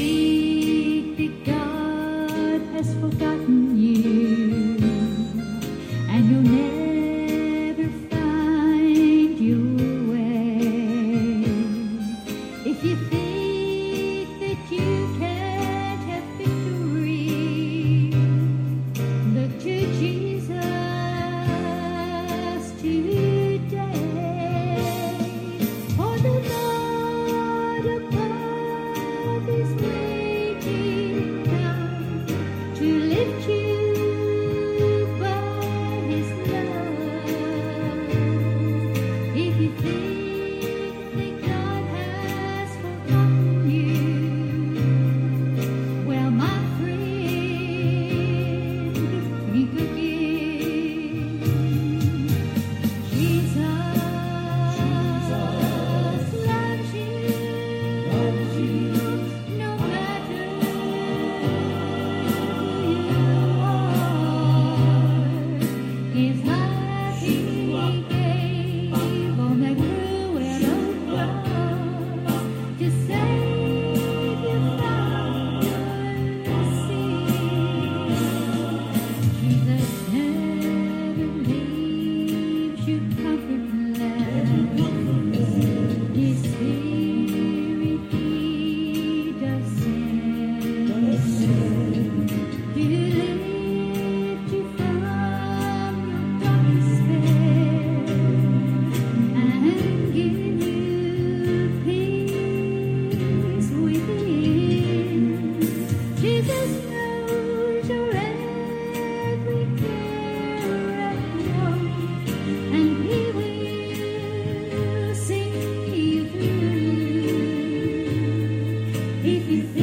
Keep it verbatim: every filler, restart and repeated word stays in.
think that God has forgotten you, and you'll never find your way, if you think that you can't have victory, look to Jesus today. For the Lord above is waiting now to lift you by His love. If you think that God has forgotten you, well, my friend, think again. Jesus loves you, no matter who you are. His life He gave on that cruel cross to save you from your sin. Jesus never leaves you comfortless. His Spirit He does send to lift you from your dark despair and give you peace within. Jesus knows your every care and want, and He will see you through. If you